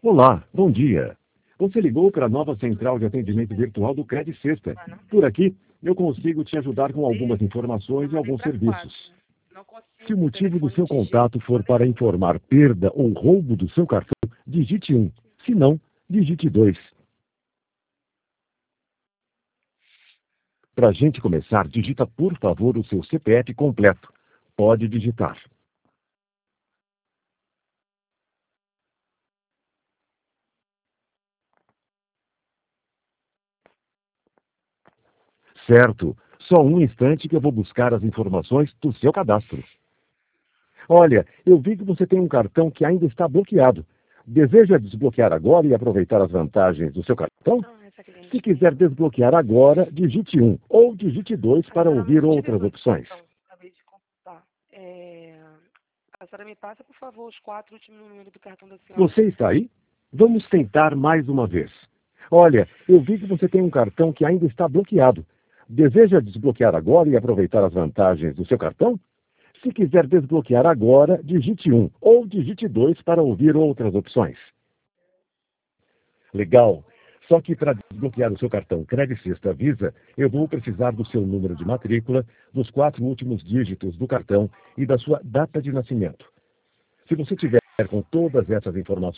Olá, bom dia. Você ligou para a nova central de atendimento virtual do Credit Sexta. Por aqui, eu consigo te ajudar com algumas informações e alguns serviços. Não Se o consigo motivo do telefone seu de jeito contato for para nenhum. informar perda ou roubo do seu cartão, digite 1. Se não, digite 2. Para a gente começar, digita por favor o seu CPF completo. Pode digitar. Certo. Só um instante que eu vou buscar as informações do seu cadastro. Olha, eu vi que você tem um cartão que ainda está bloqueado. Deseja desbloquear agora e aproveitar as vantagens do seu cartão? Essa Se cliente quiser aqui. desbloquear agora, digite 1 ou digite 2 A para senhora não ouvir me outras entregou esse opções. cartão. Acabei de consultar. A senhora me passa, por favor, os 4 últimos números do cartão da senhora. Você está aí? Vamos tentar mais uma vez. Olha, eu vi que você tem um cartão que ainda está bloqueado. Deseja desbloquear agora e aproveitar as vantagens do seu cartão? Se quiser desbloquear agora, digite 1 ou digite 2 para ouvir outras opções. Legal. Só que para desbloquear o seu cartão Credit Sexta Visa, eu vou precisar do seu número de matrícula, dos 4 últimos dígitos do cartão e da sua data de nascimento. Se você tiver com todas essas informações,